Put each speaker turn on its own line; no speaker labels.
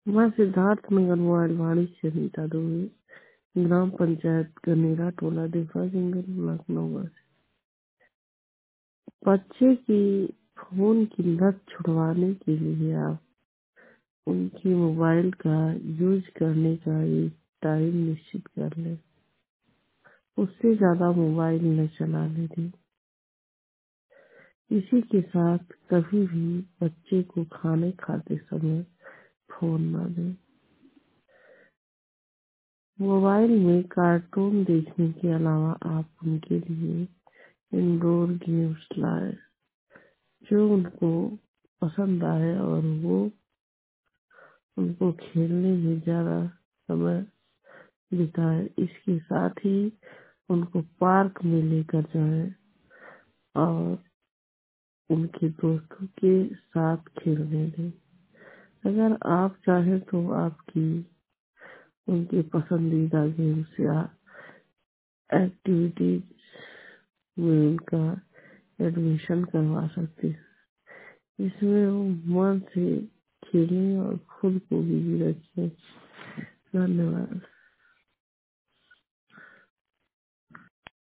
मैं सिद्धार्थ नगर मोबाइल वाणी से रीता दूंगी। ग्राम पंचायत गनेरा टोला देफा सिंगल लखनऊ। बच्चे की फोन की लत छुड़वाने के लिए आप उनकी मोबाइल का यूज करने का एक टाइम निश्चित कर लें। उससे ज्यादा मोबाइल न चलाने दें। इसी के साथ कभी भी बच्चे को खाने खाते समय फोन न दें। मोबाइल में कार्टून देखने के अलावा आप उनके लिए इंडोर गेम्स लाएं जो उनको पसंद आए और वो उनको खेलने में ज्यादा समय बिताए। इसके साथ ही उनको पार्क में लेकर जाएं और उनके दोस्तों के साथ खेलने दें। अगर आप चाहें तो आपकी उनके पसंदीदा गेम्स या एक्टिविटीज में उनका एडमिशन करवा सकते हैं। इसमें वो मन से खेलें और खुद को बिजी रखें। धन्यवाद।